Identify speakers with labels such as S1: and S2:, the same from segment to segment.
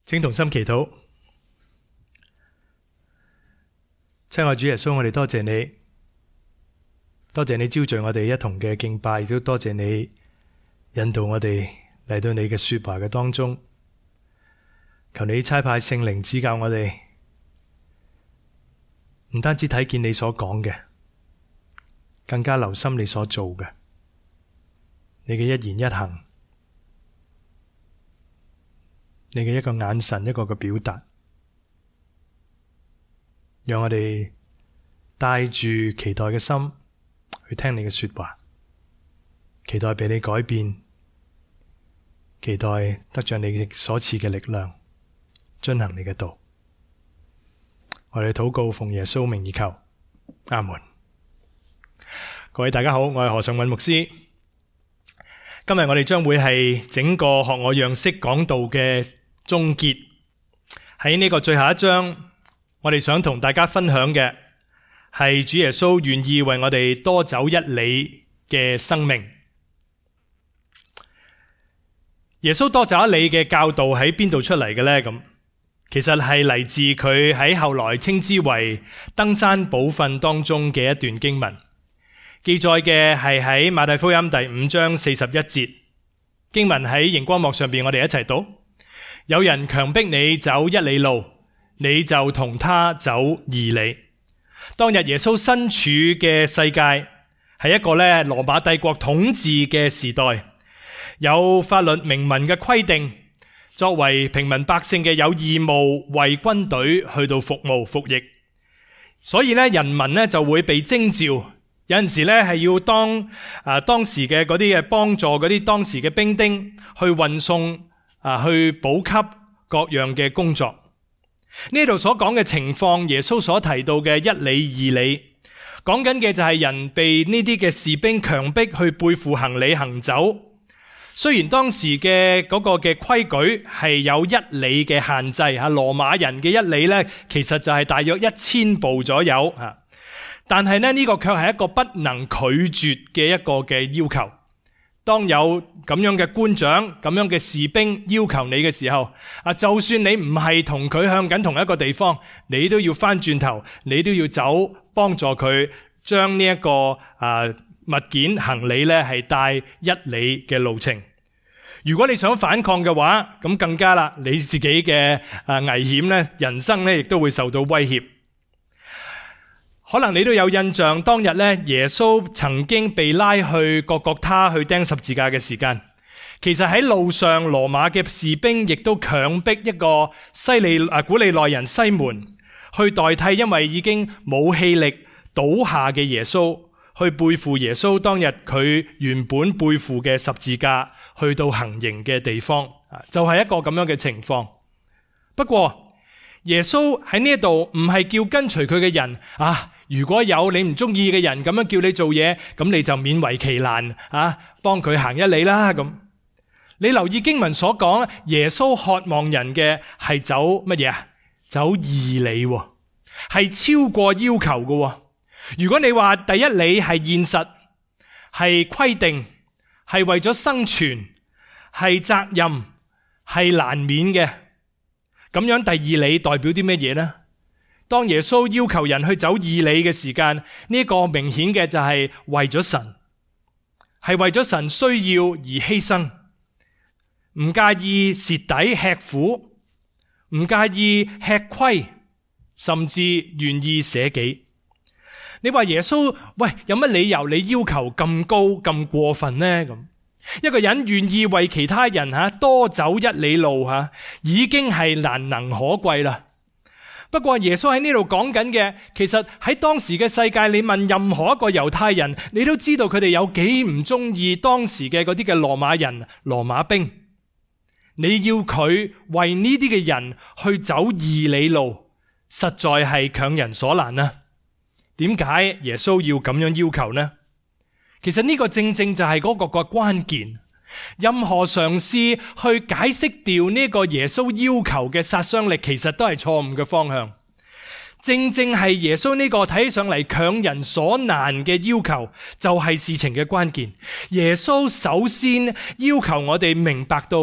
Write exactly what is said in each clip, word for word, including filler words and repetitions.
S1: 請同心祈禱。親愛主耶穌，我哋多謝你，多謝你招聚我哋一同嘅敬拜，亦都多謝你引導我哋嚟到你嘅說話嘅當中。求你差派聖靈指教我哋，唔單止睇見你所講嘅，更加留心你所做嘅，你嘅一言一行，你嘅一個眼神，一個嘅表達，讓我哋帶住期待嘅心去聽你嘅說話，期待被你改變，期待得着你所賜嘅力量，遵行你嘅道。我哋禱告奉耶穌名而求，阿門。各位大家好，我係何尚允牧師。今日我哋將會係整個學我樣式講道嘅終結。喺呢個最後一章，我哋想同大家分享嘅係主耶穌願意為我哋多走一里嘅生命。耶穌多走一里嘅教導喺邊度出嚟嘅呢？咁其實係嚟自佢喺後來稱之為登山寶訓當中嘅一段經文。記載嘅係喺馬太福音第五章四十一節，經文喺熒光幕上邊，我哋一齊讀。有人強迫你走一里路，你就同他走二里。當日耶穌身處嘅世界係一個咧羅馬帝國統治嘅時代，有法律明文嘅規定，作為平民百姓嘅有義務為軍隊去到服務服役，所以咧人民咧就會被徵召。有陣時咧係要當啊當時嘅嗰啲嘅幫助嗰啲當時嘅兵丁去運送啊去補給各樣嘅工作。呢度所講嘅情況，耶穌所提到嘅一里二里，講緊嘅就係人被呢啲嘅士兵強迫去背負行李行走。雖然當時嘅嗰個嘅規矩係有一里嘅限制吓，羅馬人嘅一里咧其實就係大約一千步左右吓。但係呢，呢個卻係一個不能拒絕嘅一個嘅要求。當有咁樣嘅官長、咁樣嘅士兵要求你嘅時候，啊，就算你唔係同佢向緊同一個地方，你都要翻轉頭，你都要走，幫助佢將呢一個啊物件行李咧係帶一里嘅路程。如果你想反抗嘅話，咁更加啦，你自己嘅啊危險咧，人生咧亦都會受到威脅。可能你都有印象，當日咧耶穌曾經被拉去各各他去釘十字架嘅時間，其實喺路上羅馬嘅士兵亦都強迫一個西利啊古利奈人西門去代替，因為已經冇氣力倒下嘅耶穌，去背負耶穌當日佢原本背負嘅十字架去到行刑嘅地方，就係一個咁樣嘅情況。不過耶穌喺呢一度唔係叫跟隨佢嘅人啊，如果有你唔中意嘅人咁樣叫你做嘢，咁你就勉為其難啊，幫佢行一里啦咁。你留意經文所講，耶穌渴望人嘅係走乜嘢啊？走二里，係超過要求嘅。如果你話第一里係現實，係規定，係為咗生存，係責任，係難免嘅，咁樣第二里代表啲乜嘢呢？當耶穌要求人去走二里嘅時間，呢個明顯嘅就係為咗神，係為咗神需要而犧牲，唔介意蝕底吃苦，唔介意吃虧，甚至願意捨己。你話耶穌，喂，有乜理由你要求咁高咁過分呢？咁一個人願意為其他人吓多走一里路吓，已經係難能可貴啦。不過耶穌喺呢度講緊嘅，其實喺當時嘅世界，你問任何一個猶太人，你都知道佢哋有幾唔中意當時嘅嗰啲嘅羅馬人、羅馬兵。你要佢為呢啲嘅人去走二里路，實在係強人所難啊！點解耶穌要咁樣要求呢？其實呢個正正就係嗰個個關鍵。任何嘗試去解釋掉呢個耶穌要求嘅殺傷力，其實都係錯誤嘅方向。正正係耶穌呢個睇起上嚟強人所難嘅要求，就係事情嘅關鍵。耶穌首先要求我哋明白到，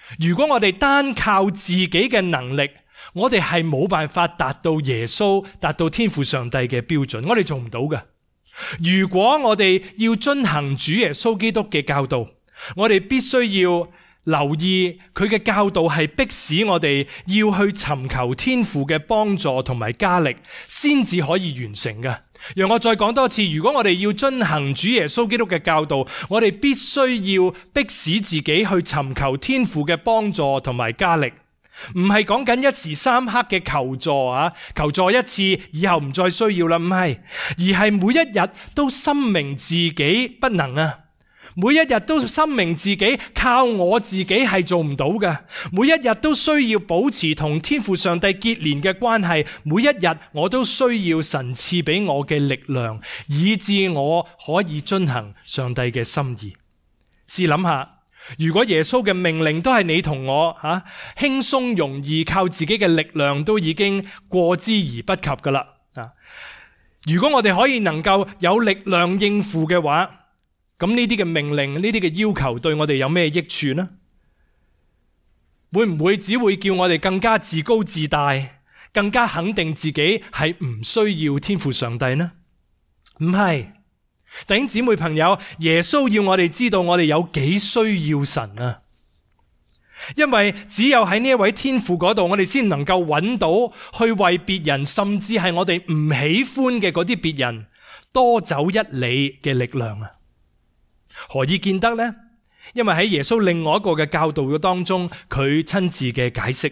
S1: 如果我哋單靠自己嘅能力，我哋係冇辦法達到耶穌、達到天父上帝嘅標準，我哋做唔到嘅。如果我哋要遵行主耶穌基督嘅教導，我哋必須要留意佢嘅教導係迫使我哋要去尋求天父嘅幫助同埋加力，先至可以完成嘅。讓我再講多次，如果我哋要遵行主耶穌基督嘅教導，我哋必須要迫使自己去尋求天父嘅幫助同埋加力，唔係講緊一時三刻嘅求助啊，求助一次以後唔再需要啦，唔係，而係每一日都深明自己不能啊。每一日都深明自己靠我自己係做唔到嘅，每一日都需要保持同天父上帝結連嘅關係，每一日我都需要神賜俾我嘅力量，以致我可以遵行上帝嘅心意。試諗下，如果耶穌嘅命令都係你同我吓、啊、輕鬆容易靠自己嘅力量都已經過之而不及噶啦啊！如果我哋可以能夠有力量應付嘅話，咁呢啲嘅命令，呢啲嘅要求對我哋有咩益處呢？會唔會只會叫我哋更加自高自大，更加肯定自己係唔需要天父上帝呢？唔係，弟兄姊妹朋友，耶穌要我哋知道我哋有幾需要神啊！因為只有喺呢一位天父嗰度，我哋先能夠揾到去為別人，甚至係我哋唔喜歡嘅嗰啲別人多走一里嘅力量啊！何以見得呢？因為喺耶穌另外一個嘅教導嘅當中，佢親自嘅解釋。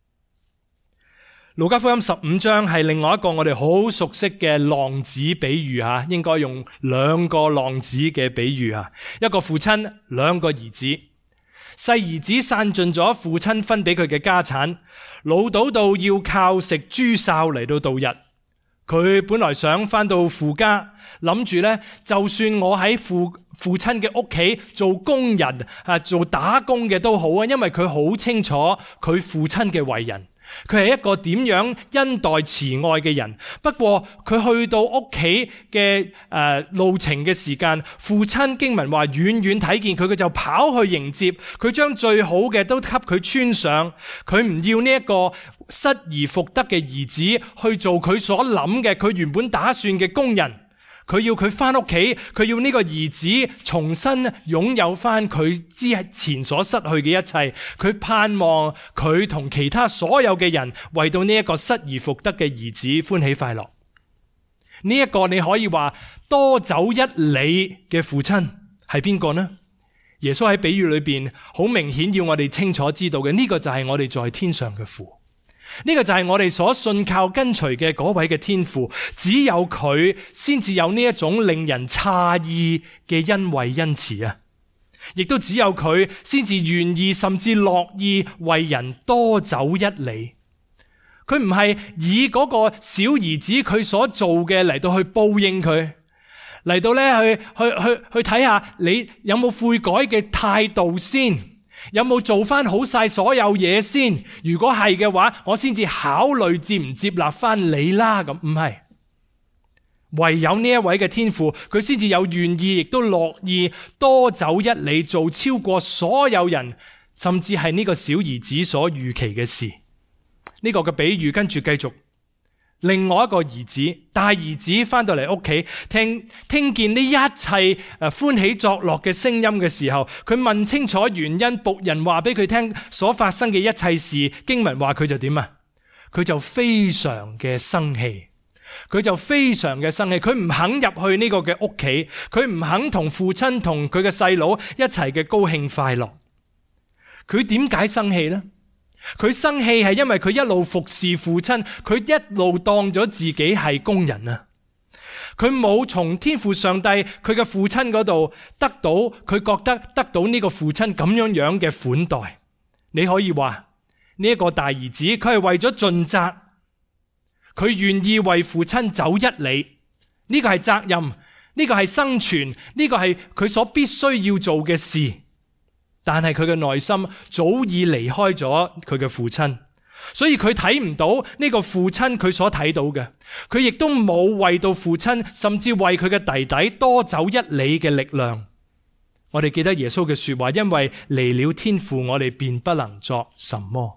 S1: 路加福音十五章係另外一個我哋好熟悉嘅浪子比喻吓，應該用兩個浪子嘅比喻吓，一個父親，兩個兒子。細兒子散盡咗父親分俾佢嘅家產，老倒到要靠食豬潲嚟到度日。佢本來想翻到父家，諗住呢，就算我喺父父親嘅屋企做工人啊，做打工嘅都好啊，因為佢好清楚佢父親嘅為人，佢係一個點樣恩待慈愛嘅人。不過佢去到屋企嘅誒路程嘅時間，父親經文話遠遠睇見佢，佢就跑去迎接佢，將最好嘅都給佢穿上。佢唔要呢一個失而復得嘅兒子去做佢所諗嘅，佢原本打算嘅工人。佢要佢翻屋企，佢要呢個兒子重新擁有翻佢之前所失去嘅一切。佢盼望佢同其他所有嘅人為到呢一個失而復得嘅兒子歡喜快樂。呢一個你可以話多走一里嘅父親係邊個呢？耶穌喺比喻裏邊好明顯要我哋清楚知道嘅，呢個就係我哋在天上嘅父。呢個就係我哋所信靠跟隨嘅嗰位嘅天父，只有佢先至有呢一種令人詫異嘅恩惠恩慈啊！亦都只有佢先至願意甚至樂意為人多走一里。佢唔係以嗰個小兒子佢所做嘅嚟到去報應佢，嚟到咧去去去去睇下你有冇悔改嘅態度先。有冇做翻好晒所有嘢先？如果係嘅話，我先至考慮接唔接納翻你啦。咁唔係，唯有呢一位嘅天父，佢先至有願意，亦都樂意多走一里，做超過所有人，甚至係呢個小兒子所預期嘅事。呢個嘅比喻跟住繼續。另外一個兒子，大兒子翻到嚟屋企，聽聽見呢一切誒歡喜作樂嘅聲音嘅時候，佢問清楚原因，僕人話俾佢聽所發生嘅一切事。經文話佢就點啊？佢就非常嘅生氣，佢就非常嘅生氣，佢唔肯入去呢個嘅屋企，佢唔肯同父親同佢嘅細佬一齊嘅高興快樂。佢點解生氣呢？佢生氣係因為佢一路服侍父親，佢一路當咗自己係工人啊！佢冇從天父上帝佢嘅父親嗰度得到，佢覺得得到呢個父親咁樣樣嘅款待。你可以話呢一個大兒子，佢係為咗盡責，佢願意為父親走一里，呢個係責任，呢個係生存，呢個係佢所必須要做嘅事。但係佢嘅內心早已離開咗佢嘅父親，所以佢睇唔到呢個父親佢所睇到嘅，佢亦都冇為到父親，甚至為佢嘅弟弟多走一里嘅力量。 我哋記得耶穌嘅說話，因為離了天父，我哋便不能作什麼。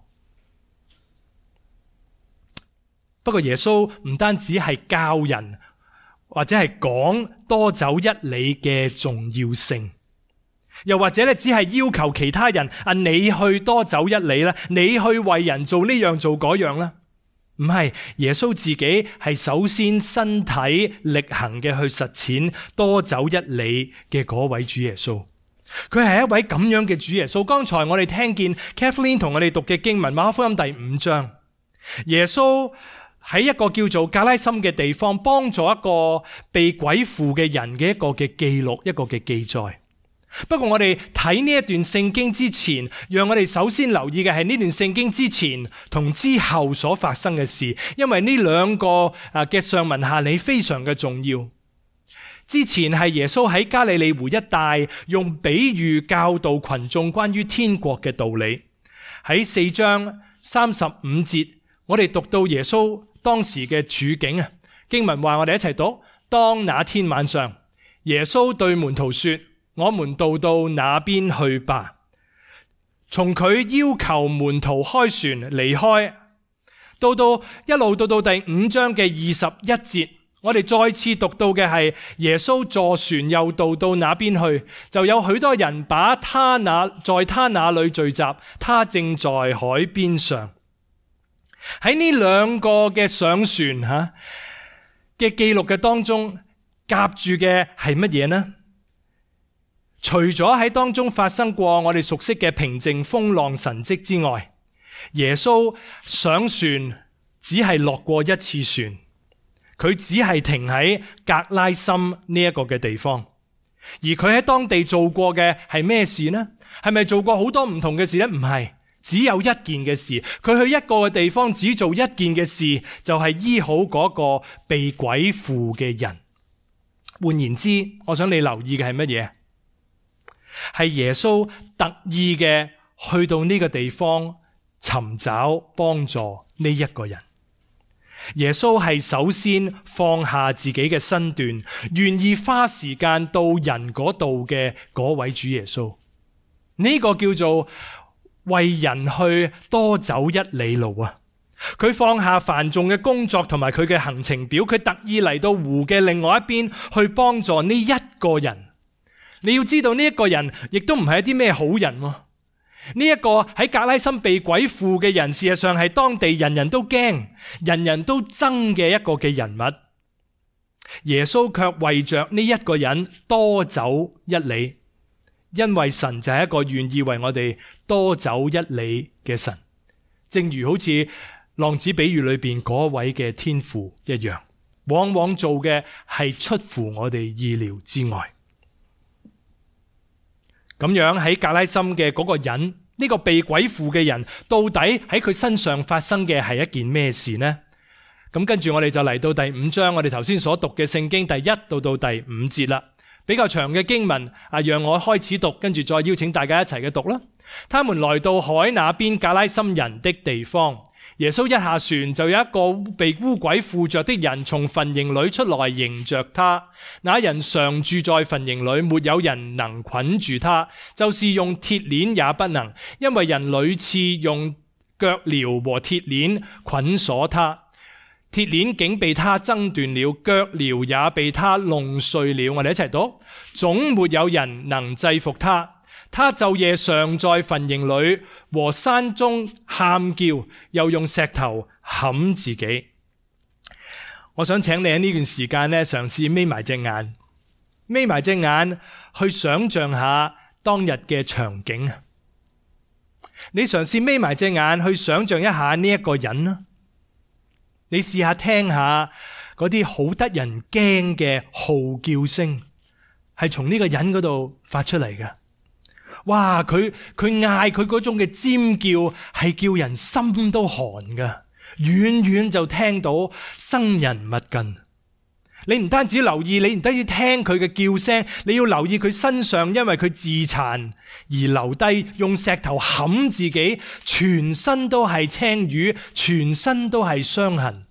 S1: 不過耶穌唔單止係教人或者係講多走一里嘅重要性，又或者咧只係要求其他人啊，你去多走一里啦，你去為人做呢樣做嗰樣啦。唔係，耶穌自己係首先身體力行嘅去實踐多走一里嘅嗰位主耶穌。佢係一位咁樣嘅主耶穌。剛才我哋聽見 Kathleen 同我哋讀嘅經文馬可福音第五章，耶穌喺一個叫做格拉森嘅地方，幫助一個被鬼附嘅人嘅一個嘅記錄，一個嘅記載。不過我哋睇呢一段聖經之前，讓我哋首先留意嘅係呢段聖經之前同之後所發生嘅事，因為呢兩個啊嘅上文下理非常嘅重要。之前係耶穌喺加利利湖一帶用比喻教導群眾關於天國嘅道理。喺四章三十五節，我哋讀到耶穌當時嘅處境啊。經文話，我哋一齊讀：當那天晚上，耶穌對門徒說，我們渡到那邊去吧。從佢要求門徒開船離開，到到一路到到第五章嘅二十一節，我哋再次讀到嘅係耶穌坐船又渡到那邊去，就有許多人把他那在他那裏聚集，他正在海邊上。喺呢兩個嘅上船吓嘅記錄嘅當中，夾住嘅係乜嘢呢？除咗喺當中發生過我哋熟悉嘅平靜風浪神蹟之外，耶穌上船只係落過一次船，佢只係停喺格拉森呢一個嘅地方。而佢喺當地做過嘅係咩事呢？係咪做過好多唔同嘅事呢？唔係，只有一件嘅事。佢去一個嘅地方只做一件嘅事，就係醫好嗰個被鬼附嘅人。換言之，我想你留意嘅係乜嘢？係耶穌特意嘅去到呢個地方尋找幫助呢一個人。耶穌係首先放下自己嘅身段，願意花時間到人嗰度嘅嗰位主耶穌。呢個叫做為人去多走一里路啊！佢放下繁重嘅工作同埋佢嘅行程表，佢特意嚟到湖嘅另外一邊去幫助呢一個人。你要知道呢一個人亦都唔係一啲咩好人喎。呢一個喺格拉森被鬼附嘅人，事實上係當地人人都驚、人人都憎嘅一個嘅人物。耶穌卻為着呢一個人多走一里，因為神就係一個願意為我哋多走一里嘅神，正如好似浪子比喻裏邊嗰位嘅天父一樣，往往做嘅係出乎我哋意料之外。咁樣喺格拉森嘅嗰個人，呢個被鬼附嘅人，到底喺佢身上發生嘅係一件咩事呢？咁跟住我哋就嚟到第五章，我哋頭先所讀嘅聖經第一到到第五節啦，比較長嘅經文啊，讓我開始讀，跟住再邀請大家一齊嘅讀啦。他們來到海那邊格拉森人的地方，耶穌一下船，就有一個被污鬼附着的人從墳塋裏出來迎着他。那人常住在墳塋裏，沒有人能捆住他，就是用鐵鏈也不能，因為人屢次用腳鐐和鐵鏈捆鎖他，鐵鏈竟被他掙斷了，腳鐐也被他弄碎了。我哋一齊讀：總沒有人能制服他。他晝夜常在墳塋裏和山中喊叫，又用石頭砍自己。我想請你喺呢段時間咧，嘗試眯埋隻眼，眯埋隻眼去想象下當日嘅場景。你嘗試眯埋隻眼去想象一下呢一個人啦。你試下聽下嗰啲好得人驚嘅號叫聲，係從呢個人嗰度發出嚟嘅。哇！佢佢嗌佢嗰種嘅尖叫係叫人心都寒噶，遠遠就聽到生人勿近。你唔單止留意，你唔單止聽佢嘅叫聲，你要留意佢身上，因為佢自殘而留低用石頭冚自己，全身都係青瘀，全身都係傷痕。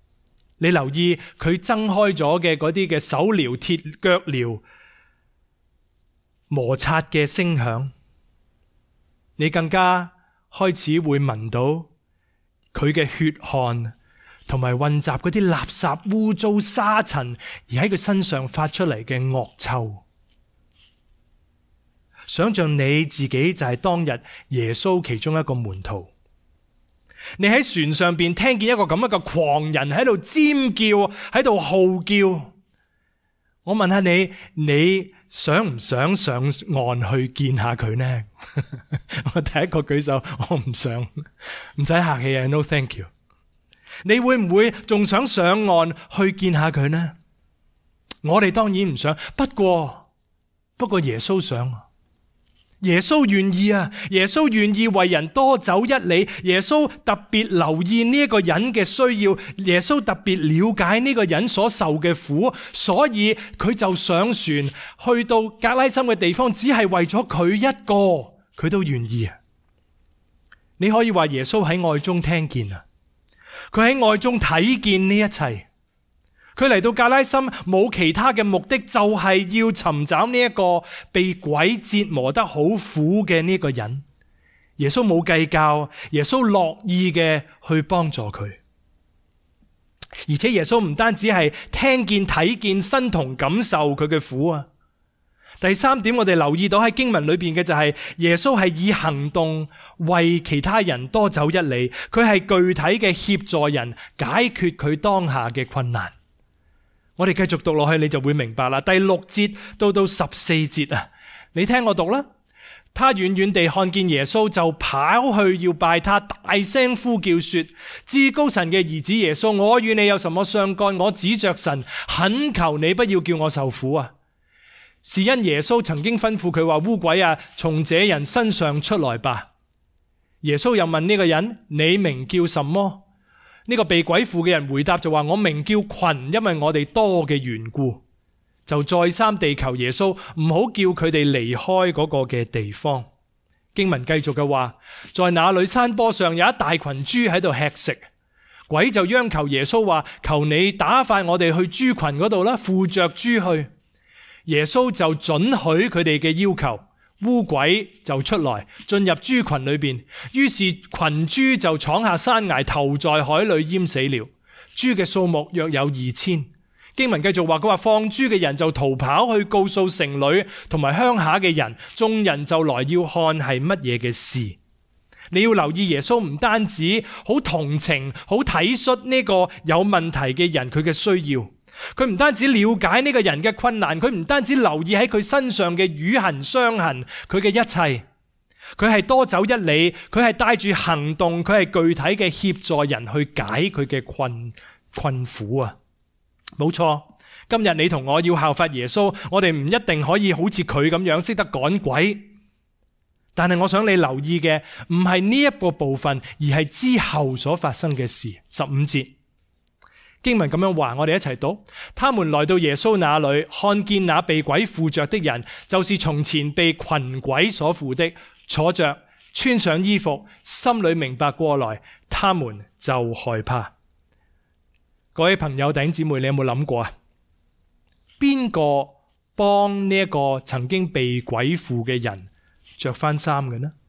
S1: 你留意佢掙開咗嘅嗰啲嘅手鐐、鐵腳鐐。 摩擦嘅聲響，你更加開始會聞到佢嘅血汗同埋混雜嗰啲垃圾、污糟、沙塵而喺佢身上發出嚟嘅惡臭。想象你自己就係當日耶穌其中一個門徒，你喺船上邊聽見一個咁樣嘅狂人喺度尖叫，喺度號叫。我問下你，你想唔想上岸去見下佢呢？我第一個舉手，我唔想，唔使客氣啊 ，no thank you。你會唔會仲想上岸去見下佢呢？我哋當然唔想，不過不過耶穌想。耶穌願意啊！耶穌願意為人多走一里。耶穌特別留意呢一個人嘅需要，耶穌特別了解呢個人所受嘅苦，所以佢就上船去到格拉森嘅地方，只係為咗佢一個，佢都願意啊！你可以話耶穌喺愛中聽見啊，佢喺愛中睇見呢一切。佢嚟到格拉森冇其他嘅目的，就係要尋找呢一個被鬼折磨得好苦嘅呢個人。耶穌冇計較，耶穌樂意嘅去幫助佢。而且耶穌唔單止係聽見睇見身同感受佢嘅苦啊。第三點我哋留意到喺經文裏邊嘅就係耶穌係以行動為其他人多走一里，佢係具體嘅協助人解決佢當下嘅困難。我哋繼續讀落去，你就會明白啦。第六節到到十四節啊，你聽我讀啦。他遠遠地看見耶穌，就跑去要拜他，大聲呼叫說：至高神嘅兒子耶穌，我與你有什麼相干？我指着神懇求你，不要叫我受苦啊！是因耶穌曾經吩咐佢話：烏鬼啊，從這人身上出來吧。耶穌又問呢個人：你名叫什麼？呢個被鬼附嘅人回答就話：我名叫群，因為我哋多嘅緣故。就再三地求耶穌唔好叫佢哋離開嗰個嘅地方。經文繼續嘅話，在那裏山坡上有一大群豬喺度吃食，鬼就央求耶穌話：求你打發我哋去豬群嗰度啦，附着豬去。耶穌就准許佢哋嘅要求。烏鬼就出來進入豬群裏邊，於是群豬就闖下山崖，投在海裏淹死了。豬嘅數目約有二千。經文繼續話，佢話放豬嘅人就逃跑去告訴城裏同埋鄉下嘅人，眾人就來要看係乜嘢嘅事。你要留意，耶穌唔單止好同情、好體恤呢個有問題嘅人佢嘅需要。佢唔單止了解呢個人嘅困難，佢唔單止留意喺佢身上嘅瘀痕傷痕，佢嘅一切，佢係多走一里，佢係帶住行動，佢係具體嘅協助人去解佢嘅困困苦啊！冇錯，今日你同我要效法耶穌，我哋唔一定可以好似佢咁樣識得趕鬼，但係我想你留意嘅唔係呢一個部分，而係之後所發生嘅事。十五節。經文咁樣話，我哋一齊讀。他們來到耶穌那裏，看見那被鬼附着的人，就是從前被群鬼所附的，坐着，穿上衣服，心裏明白過來，他們就害怕。各位朋友弟兄姊妹，你有冇諗過啊？邊個幫呢一個曾經被鬼附嘅人着翻衫嘅呢？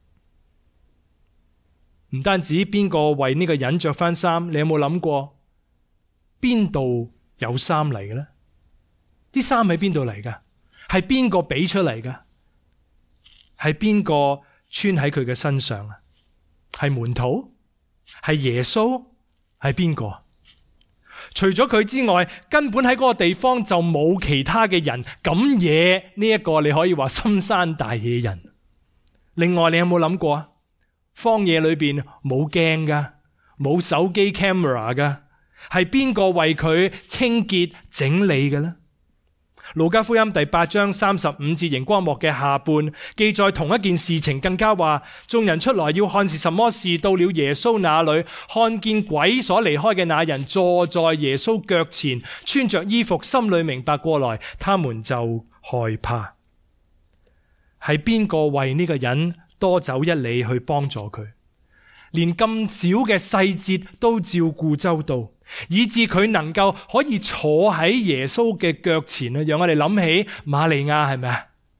S1: 唔單止邊個為呢個人着翻衫，你有冇諗過？邊度有衫嚟嘅呢？啲衫喺邊度嚟噶？係邊個俾出嚟噶？係邊個穿喺佢嘅身上啊？係門徒？係耶穌？係邊個？除咗佢之外，根本喺嗰個地方就冇其他嘅人敢惹呢一個你可以話深山大野人。另外，你有冇諗過啊？荒野裏邊冇鏡噶，冇手機 camera 噶。係邊個為佢清潔整理嘅呢？路加福音第八章三十五節熒光幕嘅下半記載同一件事情，更加話眾人出來要看是什麼事，到了耶穌那裏，看見鬼所離開嘅那人坐在耶穌腳前，穿着衣服，心裏明白過來，他們就害怕。係邊個為呢個人多走一里去幫助佢，連咁少嘅細節都照顧周到，以致佢能夠可以坐喺耶穌嘅腳前啊！讓我哋諗起瑪利亞，係咪啊？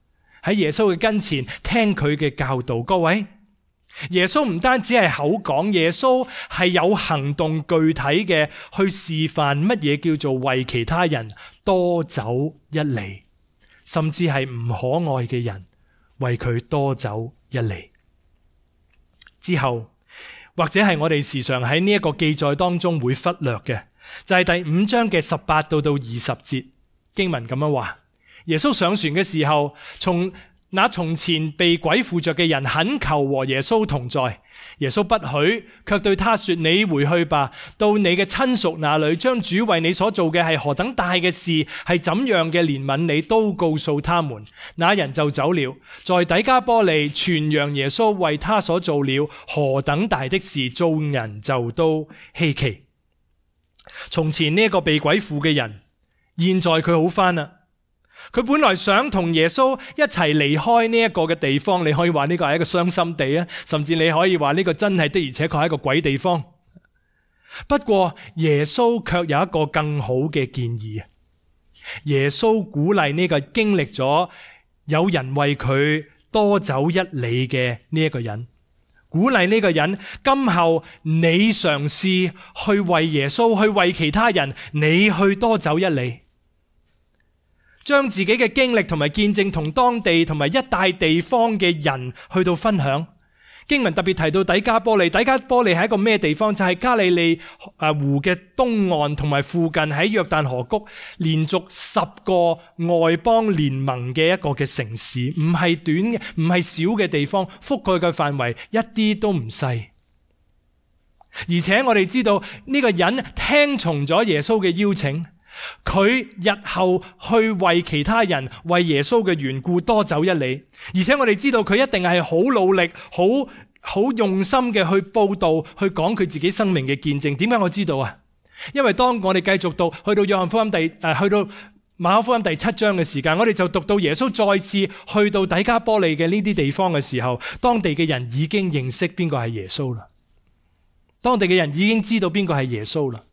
S1: 喺耶穌嘅跟前聽佢嘅教導。各位，耶穌唔單止係口講，耶穌係有行動具體嘅去示範乜嘢叫做為其他人多走一里，甚至係唔可愛嘅人為佢多走一里。之後或者係我哋時常喺呢一個記載當中會忽略嘅，就係第五章嘅十八到到二十節經文咁樣話：耶穌上船嘅時候，從那從前被鬼附着嘅人懇求和耶穌同在，耶穌不許，卻對他說：你回去吧，到你嘅親屬那裏，將主為你所做嘅係何等大嘅事，係怎樣嘅憐憫你，都告訴他們。那人就走了，在底加波利傳揚耶穌為他所做了何等大的事，眾人就都稀奇。從前呢一個被鬼附嘅人，現在佢好返啦。佢本來想同耶穌一齊離開呢一個嘅地方，你可以話呢個係一個傷心地啊，甚至你可以話呢個真係的而且確係一個鬼地方。不過耶穌卻有一個更好嘅建議。耶穌鼓勵呢個經歷咗有人為佢多走一里嘅呢一個人，鼓勵呢個人今後你嘗試去為耶穌，去為其他人，你去多走一里。將自己嘅經歷同埋見證同當地同埋一帶地方嘅人去到分享。經文特別提到底加波利，底加波利係一個咩地方？就係加利利湖嘅東岸同埋附近喺約旦河谷連續十個外邦聯盟嘅一個嘅城市，唔係短嘅，唔係小嘅地方，覆蓋嘅範圍一啲都唔細。而且我哋知道呢個人聽從咗耶穌嘅邀請，佢日後去為其他人為耶穌嘅緣故多走一里，而且我哋知道佢一定係好努力、好好用心嘅去報道、去講佢自己生命嘅見證。點解我知道啊？因為當我哋繼續讀去到約翰福音第誒去到馬可福音第七章嘅時間，我哋就讀到耶穌再次去到底加波利嘅呢啲地方嘅時候，當地嘅人已經認識邊個係耶穌啦。當地嘅人已經知道邊個係耶穌啦。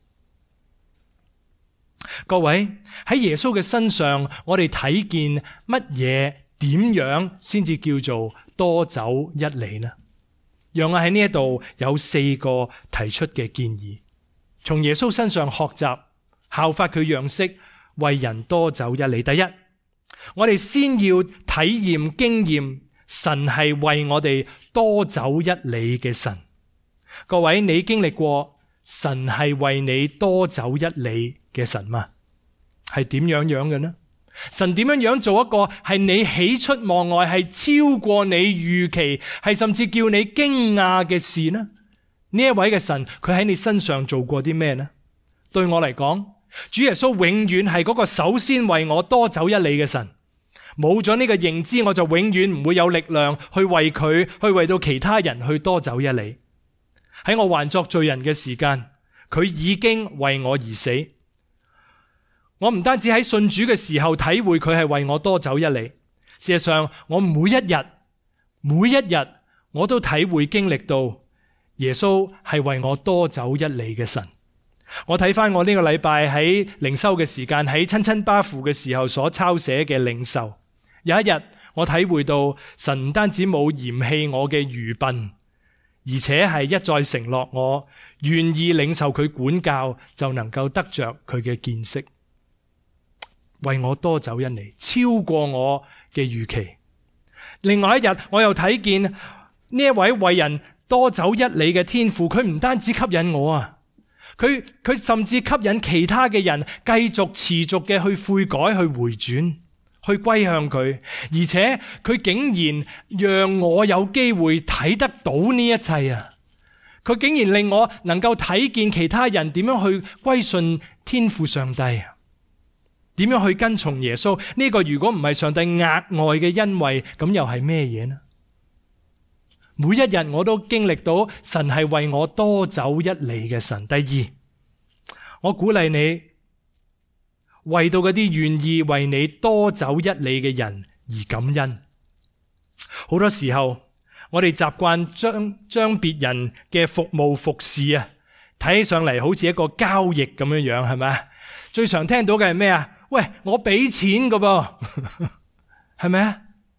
S1: 各位，喺耶穌嘅身上，我哋睇見乜嘢？點樣先至叫做多走一里呢？讓我喺呢一度有四個提出嘅建議，從耶穌身上學習，效法佢樣式，為人多走一里。第一，我哋先要體驗經驗，神係為我哋多走一里嘅神。各位，你經歷過神係為你多走一里嘅神嗎？係點樣樣嘅呢？神點樣樣做一個係你喜出望外，係超過你預期，係甚至叫你驚訝嘅事呢？呢一位嘅神，佢喺你身上做過啲咩呢？對我嚟講，主耶穌永遠係嗰個首先為我多走一里嘅神。冇咗呢個認知，我就永遠唔會有力量去為佢，去為到其他人去多走一里。喺我還作罪人嘅時間，佢已經為我而死。我唔單止喺信主嘅時候體會佢係為我多走一里，事實上我每一日每一日我都體會經歷到耶穌係為我多走一里嘅神。我睇翻我呢個禮拜喺靈修嘅時間，喺親親巴父嘅時候所抄寫嘅領受，有一日我體會到神唔單止冇嫌棄我嘅愚笨，而且係一再承諾我願意領受佢管教，就能夠得着佢嘅見識。為我多走一里，超過我嘅預期。另外一日，我又睇見呢一位為人多走一里嘅天父，佢唔單止吸引我啊，佢佢甚至吸引其他嘅人繼續持續嘅去悔改、去回轉、去歸向佢，而且佢竟然讓我有機會睇得到呢一切啊！佢竟然令我能夠睇見其他人點樣去歸順天父上帝，點樣去跟從耶穌。呢個如果唔係上帝額外嘅恩惠，咁又係咩嘢呢？每一日我都經歷到神係為我多走一里嘅神。第二，我鼓勵你為到嗰啲願意為你多走一里嘅人而感恩。好多時候我哋習慣將將別人嘅服務服侍啊，睇起上嚟好似一個交易咁樣樣，係咪？最常聽到嘅係咩啊？喂，我俾錢㗎噃，係咪啊？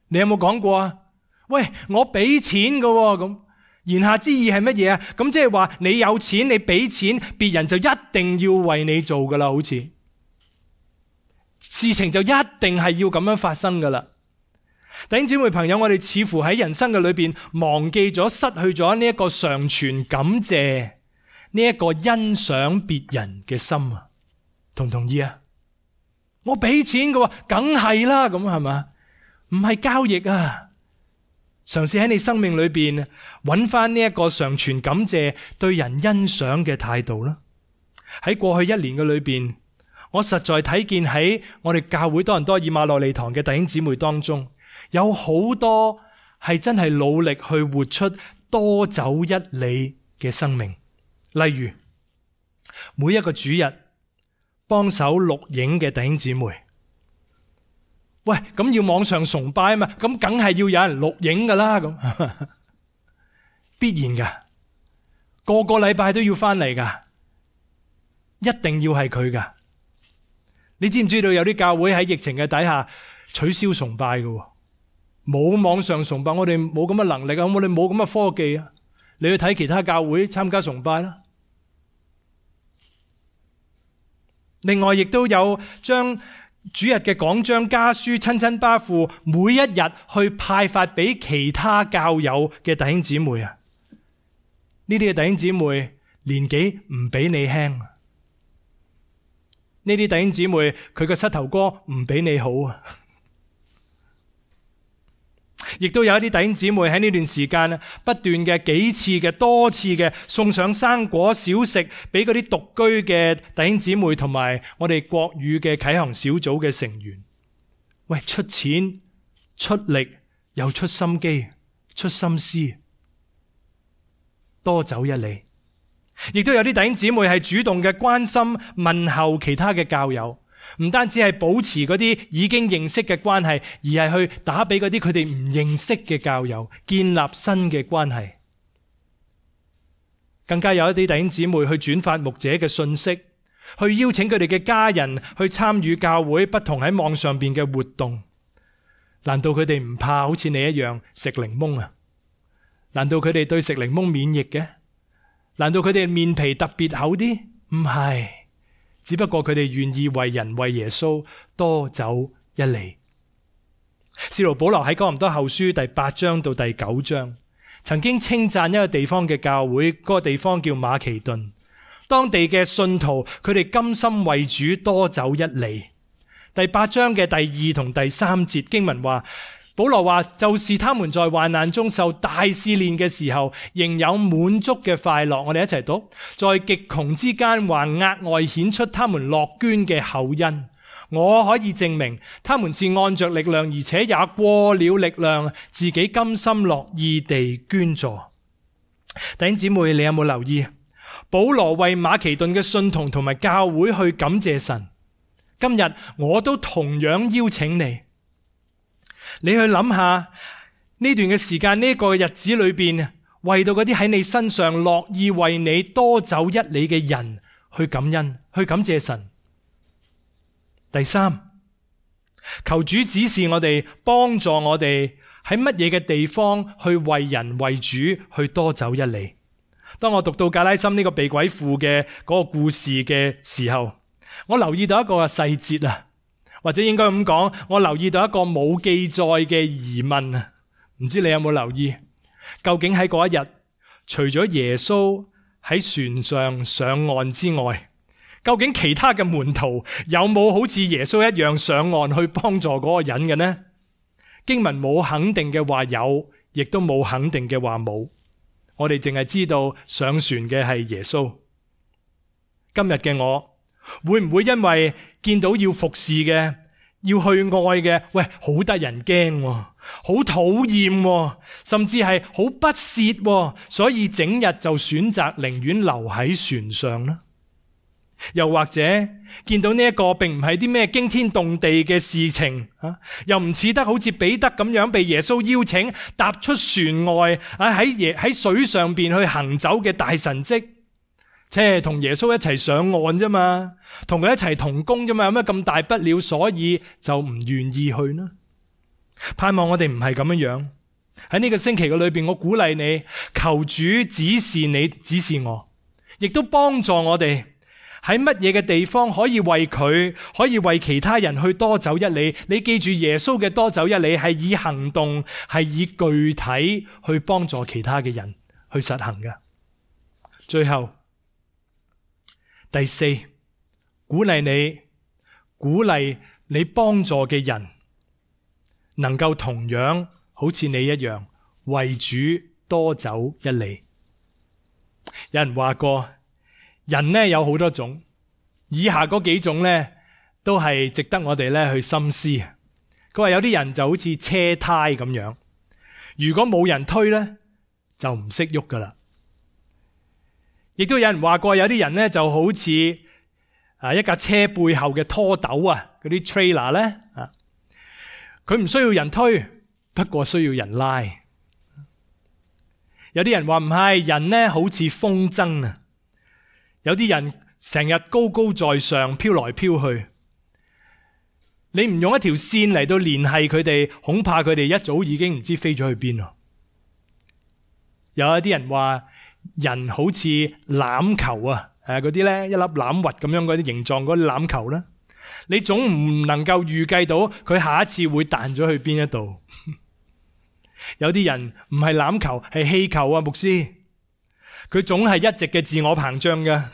S1: 你有冇講過啊？喂，我俾錢㗎喎，咁言下之意係乜嘢啊？咁即係話你有錢，你俾錢，別人就一定要為你做㗎啦，好似事情就一定係要咁樣發生㗎啦。弟兄姊妹朋友，我哋似乎喺人生嘅裏邊忘記咗、失去咗呢一個常存感謝、呢一個欣賞別人嘅心啊，同唔同意啊？我俾錢嘅話，梗係啦，咁係嘛？唔係交易啊！嘗試喺你生命裏邊揾翻呢一個常存感謝、對人欣賞嘅態度啦。喺過去一年嘅裏邊，我實在睇見喺我哋教會多倫多以馬內利堂嘅弟兄姊妹當中，有好多係真係努力去活出多走一里嘅生命。例如每一個主日幫手錄影嘅弟兄姊妹，喂，咁要網上崇拜啊嘛，咁梗係要有人錄影噶啦，咁必然噶，個個禮拜都要翻嚟噶，一定要係佢噶。你知唔知道有啲教會喺疫情嘅底下取消崇拜噶？冇網上崇拜，我哋冇咁嘅能力啊，我哋冇咁嘅科技啊。你去睇其他教會參加崇拜啦。另外，亦都有將主日嘅講章家書親親巴父，每一日去派發俾其他教友嘅弟兄姊妹啊。呢啲嘅弟兄姊妹年紀唔比你輕，呢啲弟兄姊妹佢嘅膝頭哥唔比你好啊。亦都有一啲弟兄姊妹喺呢段時間不斷嘅幾次嘅多次嘅送上生果小食俾嗰啲獨居嘅弟兄姊妹同埋我哋國語嘅啟航小組嘅成員。喂，出錢出力又出心機出心思，多走一里。亦都有啲弟兄姊妹係主動嘅關心問候其他嘅教友，唔單止係保持嗰啲已經認識嘅關係，而係去打俾嗰啲佢哋唔認識嘅教友，建立新嘅關係。更加有一啲弟兄姊妹去轉發牧者嘅信息，去邀請佢哋嘅家人去參與教會不同喺網上邊嘅活動。難道佢哋唔怕好似你一樣食檸檬啊？難道佢哋對食檸檬免疫嘅？難道佢哋面皮特別厚啲？唔係。只不過佢哋願意為人為耶穌多走一里。使徒保羅喺哥林多後書第八章到第九章，曾經稱讚一個地方嘅教會，嗰個地方叫馬其頓。當地嘅信徒，佢哋甘心為主多走一里。第八章嘅第二同第三節經文話，保羅話，就是他們在患難中受大試煉嘅時候，仍有滿足嘅快樂。我哋一齊讀，在極窮之間，還額外顯出他們樂捐嘅厚恩。我可以證明，他們是按着力量，而且也過了力量，自己甘心樂意地捐助。弟兄姊妹，你有冇留意？保羅為馬其頓嘅信徒同埋教會去感謝神。今日我都同樣邀請你。你去諗下呢段嘅時間，呢個日子裏邊，為到嗰啲喺你身上樂意為你多走一里嘅人去感恩，去感謝神。第三，求主指示我哋，幫助我哋喺乜嘢嘅地方去為人為主去多走一里。當我讀到格拉森呢個被鬼附嘅嗰個故事嘅時候，我留意到一個細節啊。或者應該咁講，我留意到一個冇記載嘅疑問啊，唔知你有冇留意？究竟喺嗰一日，除咗耶穌喺船上上岸之外，究竟其他嘅門徒有冇好似耶穌一樣上岸去幫助嗰個人嘅呢？經文冇肯定嘅話有，亦都冇肯定嘅話冇。我哋淨係知道上船嘅係耶穌。今日嘅我，會唔會因為見到要服侍嘅、要去愛嘅，喂，好得人驚，好討厭，甚至係好不屑，所以整日就選擇寧願留喺船上呢？又或者見到呢一個並唔係啲咩驚天動地嘅事情，又唔似得好似彼得咁樣被耶穌邀請踏出船外，喺喺水上邊去行走嘅大神蹟。即係同耶穌一齊上岸啫嘛，同佢一齊同工啫嘛，有咩咁大不了？所以就唔願意去呢？ 盼望我哋唔係咁樣樣。喺呢個星期嘅裏邊，我鼓勵你，求主指示你，指示我，亦都幫助我哋喺乜嘢嘅地方可以為佢，可以為其他人去多走一里。你記住，耶穌嘅多走一里係以行動，係以具體去幫助其他嘅人去實行嘅。最後第四，鼓勵你，鼓勵你幫助嘅人能夠同樣好似你一樣為主多走一里。有人話過，人呢有好多種，以下嗰幾種呢都係值得我哋呢去深思。佢話有啲人就好似車胎咁樣，如果冇人推呢，就唔識喐噶啦。亦都有人話過，有啲人呢就好似啊一架車背後嘅拖斗啊，嗰啲 trailer 呢，啊，佢唔需要人推，不過需要人拉。有啲人話唔係，人呢好似風箏啊，有啲人成日高高在上飄來飄去，你唔用一條線嚟到聯繫佢哋，恐怕佢哋一早已經唔知飛咗去邊咯。有一啲人話人好似欖球啊，誒嗰啲呢一粒欖核咁樣嗰啲形狀嗰啲欖球呢，你總唔能夠預計到佢下一次會彈咗去邊一度。有啲人唔係欖球，係氣球啊，牧師，佢總係一直嘅自我膨脹嘅，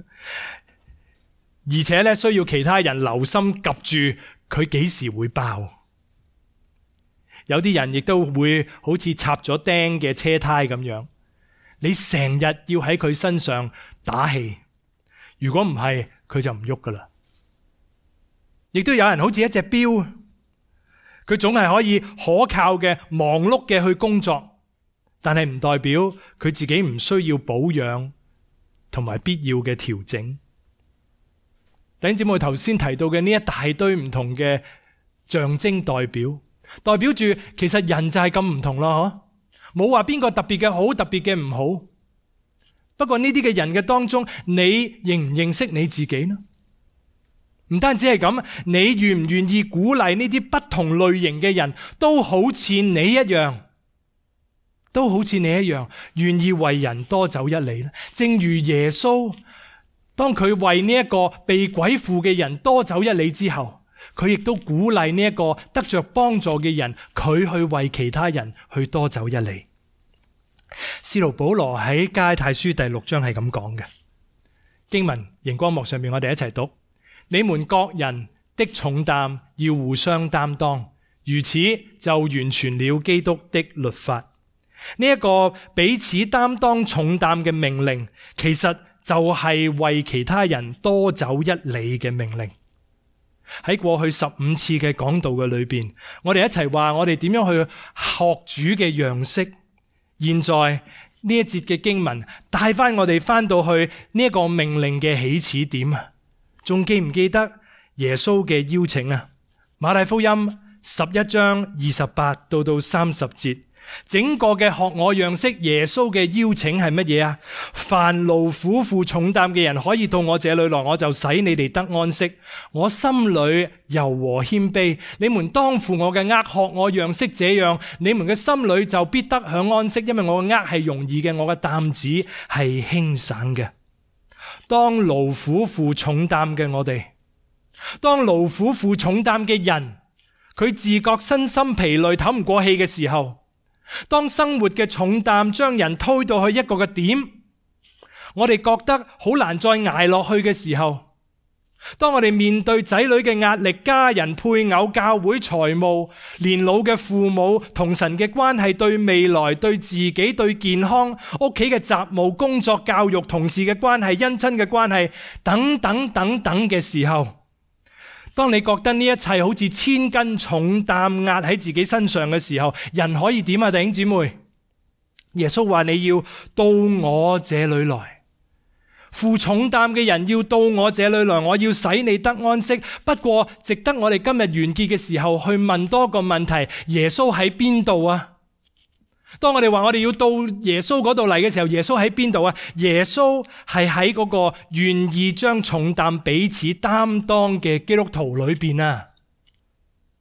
S1: 而且咧需要其他人留心及住佢幾時會爆。有啲人亦都會好似插咗釘嘅車胎咁樣，你成日要喺佢身上打氣，如果唔係佢就唔喐噶啦。亦都有人好似一隻錶，佢總係可以可靠嘅忙碌嘅去工作，但係唔代表佢自己唔需要保養同埋必要嘅調整。弟兄姊妹，頭先提到嘅呢一大堆唔同嘅象徵代表，代表住其實人就係咁唔同咯，冇話邊個特別嘅好，特別嘅唔好。不過呢啲嘅人嘅當中，你認唔認識你自己呢？唔單止係咁，你願唔願意鼓勵呢啲不同類型嘅人都好似你一樣，都好似你一樣，願意為人多走一里呢？正如耶穌，當佢為呢一個被鬼附嘅人多走一里之後，佢亦都鼓勵呢一個得着幫助嘅人，佢去為其他人去多走一里。使徒保羅喺加拉太書第六章係咁講嘅，經文熒光幕上面我哋一齊讀。你們各人的重擔要互相擔當，如此就完全了基督的律法。呢一個彼此擔當重擔嘅命令，其實就係為其他人多走一里嘅命令。喺過去十五次嘅講道嘅裏邊，我哋一齊話我哋點樣去學主嘅樣式。現在呢一節嘅經文帶翻我哋翻到去呢一個命令嘅起始點啊！仲記唔記得耶穌嘅邀請啊？馬太福音十一章二十八到到三十節，整個嘅學我樣式，耶穌嘅邀請係乜嘢啊？凡勞苦負重擔嘅人可以到我這裏來，我就使你哋得安息。我心裏柔和謙卑，你們當負我嘅軛，學我樣式，這樣你們嘅心裏就必得享安息。因為我嘅軛係容易嘅，我嘅擔子係輕省嘅。當勞苦負重擔嘅我哋，當勞苦負重擔嘅人，佢自覺身心疲累，唞唔過氣嘅時候，當生活嘅重擔將人推到去一個嘅點，我哋覺得好難再捱落去嘅時候，當我哋面對仔女嘅壓力、家人、配偶、教會、財務、年老嘅父母、同神嘅關係、對未來、對自己、對健康、屋企嘅雜務、工作、教育、同事嘅關係、姻親嘅關係等等等等嘅時候，當你覺得呢一切好似千斤重擔壓喺自己身上嘅時候，人可以點啊？弟兄姊妹，耶穌話你要到我這裏來。負重擔嘅人要到我這裏來，我要使你得安息。不過值得我哋今日完結嘅時候去問多個問題：耶穌喺邊度啊？當我哋話我哋要到耶穌嗰度嚟嘅時候，耶穌喺邊度啊？耶穌係喺嗰個願意將重擔彼此擔當嘅基督徒裏邊啊！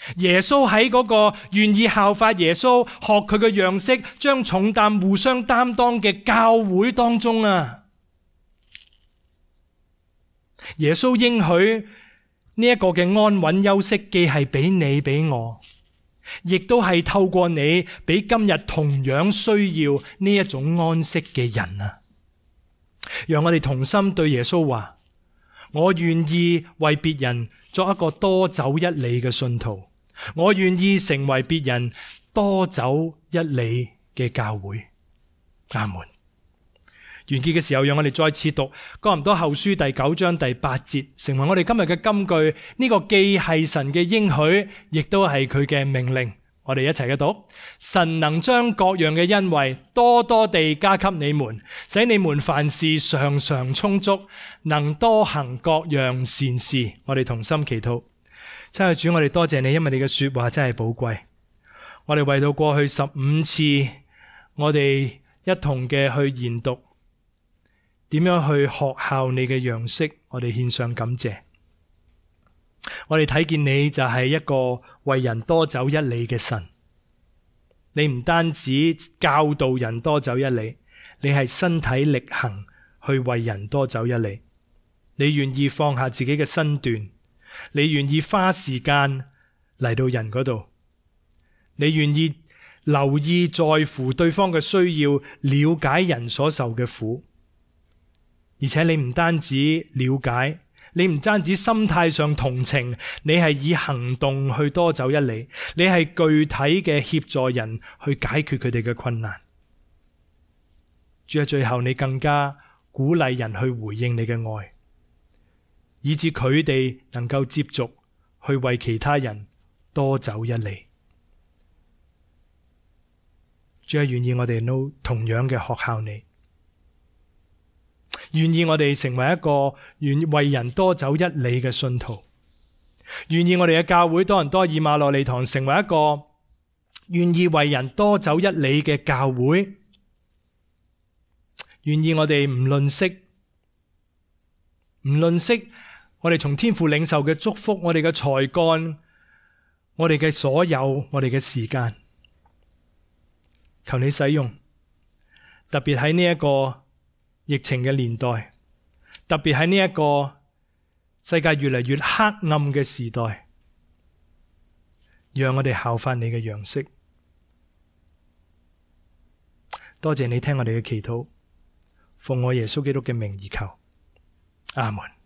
S1: 耶穌喺嗰個願意效法耶穌、學佢嘅樣式、將重擔互相擔當嘅教會當中啊，耶穌應許呢一個嘅安穩休息，既係俾你俾我，亦都係透過你俾今日同樣需要呢一種安息嘅人啊！讓我哋同心對耶穌話：我願意為別人作一個多走一里嘅信徒，我願意成為別人多走一里嘅教會。阿門。完結嘅時候，讓我哋再次讀哥林多後書第九章第八節，成為我哋今日嘅金句。呢個既係神嘅應許，亦都係佢嘅命令。我哋一齊嘅讀：神能將各樣嘅恩惠多多地加給你們，使你們凡事常常充足，能多行各樣善事。我哋同心祈禱。親愛的主，我哋多謝你，因為你嘅說話真係寶貴。我哋為到過去十五次，我哋一同嘅去研讀點樣去學效你嘅樣式，我哋獻上感謝。我哋睇見你就係一個為人多走一里嘅神，你唔單止教導人多走一里，你係身體力行去為人多走一里。你願意放下自己嘅身段，你願意花時間嚟到人嗰度，你願意留意在乎對方嘅需要，了解人所受嘅苦。而且你唔單止了解，你唔單止心態上同情，你係以行動去多走一里，你係具體嘅協助人去解決佢哋嘅困難。主喺最後，你更加鼓勵人去回應你嘅愛，以致佢哋能夠接續去為其他人多走一里。主係願意我哋都同樣嘅學效你。願意我哋成為一個願為人多走一里嘅信徒，願意我哋嘅教會多倫多以馬內利堂成為一個願意為人多走一里嘅教會，願意我哋唔吝嗇，唔吝嗇我哋從天父領受嘅祝福，我哋嘅才幹，我哋嘅所有，我哋嘅時間，求你使用，特別喺呢一個疫情嘅年代，特別喺呢一個世界越嚟越黑暗嘅時代，讓我哋效法你嘅樣式。多謝你聽我哋嘅祈禱，奉我耶穌基督嘅名而求，阿門。